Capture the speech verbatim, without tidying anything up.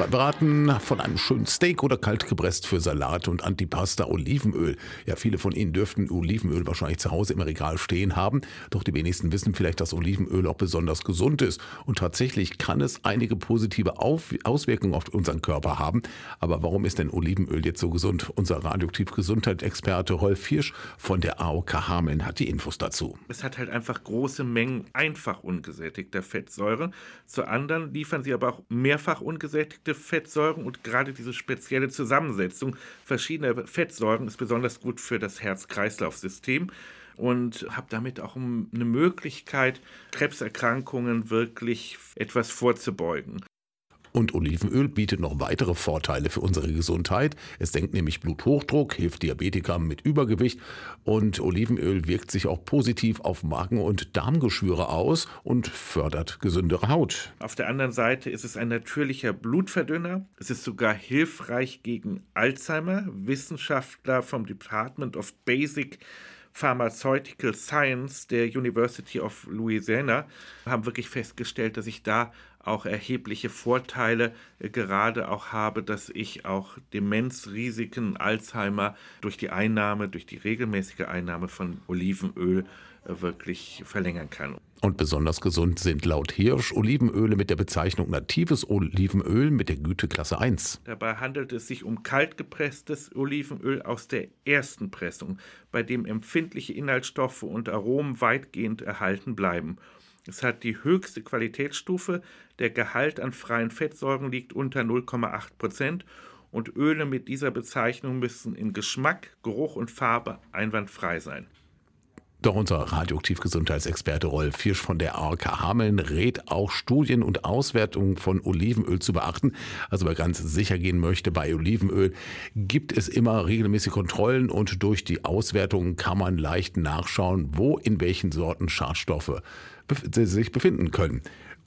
Beim Braten von einem schönen Steak oder kalt gepresst für Salat und Antipasta Olivenöl. Ja, viele von Ihnen dürften Olivenöl wahrscheinlich zu Hause im Regal stehen haben. Doch die wenigsten wissen vielleicht, dass Olivenöl auch besonders gesund ist. Und tatsächlich kann es einige positive Auf- Auswirkungen auf unseren Körper haben. Aber warum ist denn Olivenöl jetzt so gesund? Unser Radioaktiv-Gesundheitsexperte Rolf Hirsch von der A O K Hameln hat die Infos dazu. Es hat halt einfach große Mengen einfach ungesättigter Fettsäuren. Zu anderen liefern sie aber auch mehrfach ungesättigte Fettsäuren, und gerade diese spezielle Zusammensetzung verschiedener Fettsäuren ist besonders gut für das Herz-Kreislauf-System und habe damit auch eine Möglichkeit, Krebserkrankungen wirklich etwas vorzubeugen. Und Olivenöl bietet noch weitere Vorteile für unsere Gesundheit. Es senkt nämlich Bluthochdruck, hilft Diabetikern mit Übergewicht, und Olivenöl wirkt sich auch positiv auf Magen- und Darmgeschwüre aus und fördert gesündere Haut. Auf der anderen Seite ist es ein natürlicher Blutverdünner. Es ist sogar hilfreich gegen Alzheimer. Wissenschaftler vom Department of Basic Pharmaceutical Science der University of Louisiana haben wirklich festgestellt, dass ich da auch erhebliche Vorteile äh, gerade auch habe, dass ich auch Demenzrisiken, Alzheimer durch die Einnahme, durch die regelmäßige Einnahme von Olivenöl äh, wirklich verlängern kann. Und besonders gesund sind laut Hirsch Olivenöle mit der Bezeichnung natives Olivenöl mit der Güteklasse eins. Dabei handelt es sich um kaltgepresstes Olivenöl aus der ersten Pressung, bei dem empfindliche Inhaltsstoffe und Aromen weitgehend erhalten bleiben. Es hat die höchste Qualitätsstufe, der Gehalt an freien Fettsäuren liegt unter null Komma acht Prozent und Öle mit dieser Bezeichnung müssen in Geschmack, Geruch und Farbe einwandfrei sein. Doch unser Radioaktiv-Gesundheitsexperte Rolf Hirsch von der A O K Hameln rät auch, Studien und Auswertungen von Olivenöl zu beachten. Also wer ganz sicher gehen möchte bei Olivenöl, gibt es immer regelmäßige Kontrollen, und durch die Auswertungen kann man leicht nachschauen, wo in welchen Sorten Schadstoffe sich befinden können.